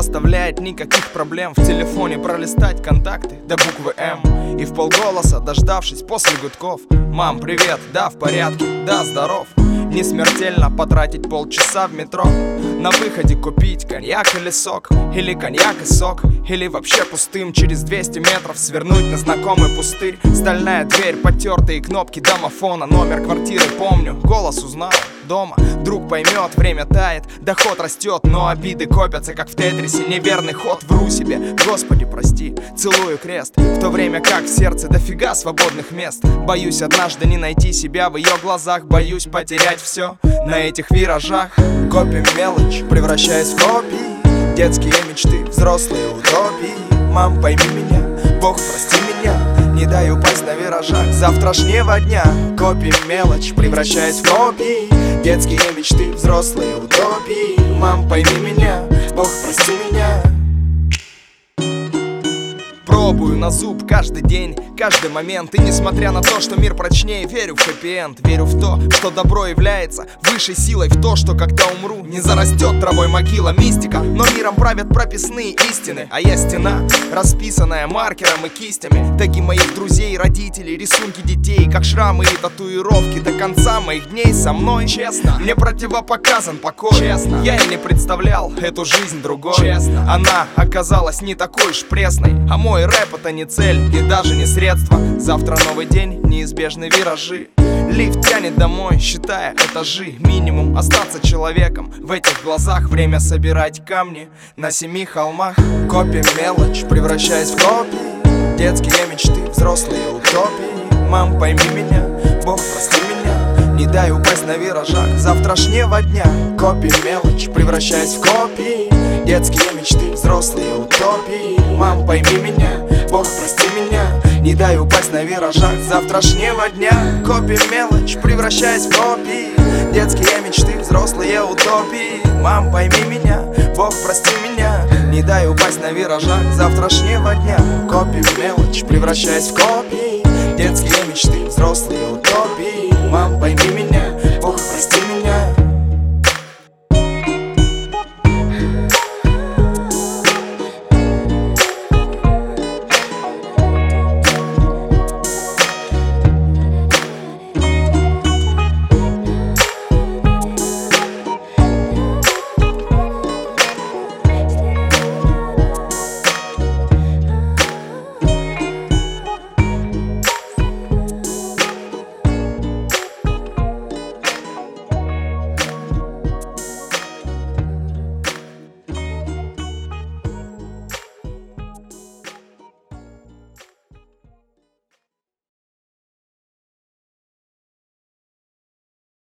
составляет никаких проблем в телефоне пролистать контакты до буквы М. И вполголоса, дождавшись после гудков: «Мам, привет, да, в порядке, да, здоров». Не смертельно потратить полчаса в метро, на выходе купить коньяк или сок, или коньяк и сок, или вообще пустым через 200 метров свернуть на знакомый пустырь. Стальная дверь, потертые кнопки домофона, номер квартиры помню, голос узнал дома. Друг поймет, время тает, доход растет, но обиды копятся, как в тетрисе. Неверный ход, вру себе, Господи прости, целую крест, в то время как в сердце дофига свободных мест. Боюсь однажды не найти себя в ее глазах, боюсь потерять все на этих виражах. Копим мелочь, превращаясь в копии, детские мечты, взрослые утопии. Мам, пойми меня, Бог, прости меня, не дай упасть на виражах завтрашнего дня. Копим мелочь, превращаясь в копии, детские мечты, взрослые утопии. Мам, пойми меня, Бог, прости меня. Пробую на зуб каждый день, каждый момент. И несмотря на то, что мир прочнее, верю в хэппи-энд. Верю в то, что добро является высшей силой, в то, что когда умру, не зарастет травой могила. Мистика, но миром правят прописные истины. А я стена, расписанная маркером и кистями. Теги моих друзей, родителей, рисунки детей, как шрамы и татуировки. До конца моих дней со мной, честно, мне противопоказан покой. Честно, я и не представлял эту жизнь другой. Честно, она оказалась не такой уж пресной. А мой рэп — это не цель и даже не средство. Завтра новый день, неизбежны виражи. Лифт тянет домой, считая этажи. Минимум остаться человеком в этих глазах. Время собирать камни на 7 холмах. Копим мелочь, превращаясь в копии, детские мечты, взрослые утопии. Мам, пойми меня, Бог, прости меня, не дай упасть на виражах завтрашнего дня. Копим мелочь, превращаясь в копии, детские мечты, взрослые утопии. Мам, пойми меня, Бог, прости меня, не дай упасть на виражах завтрашнего дня. Копим мелочь, превращаясь в копии, детские мечты, взрослые утопии. Мам, пойми меня, Бог, прости меня, не дай упасть на виражах завтрашнего дня. Копим мелочь, превращаясь в копии, детские мечты, взрослые утопии. Мам, пойми меня,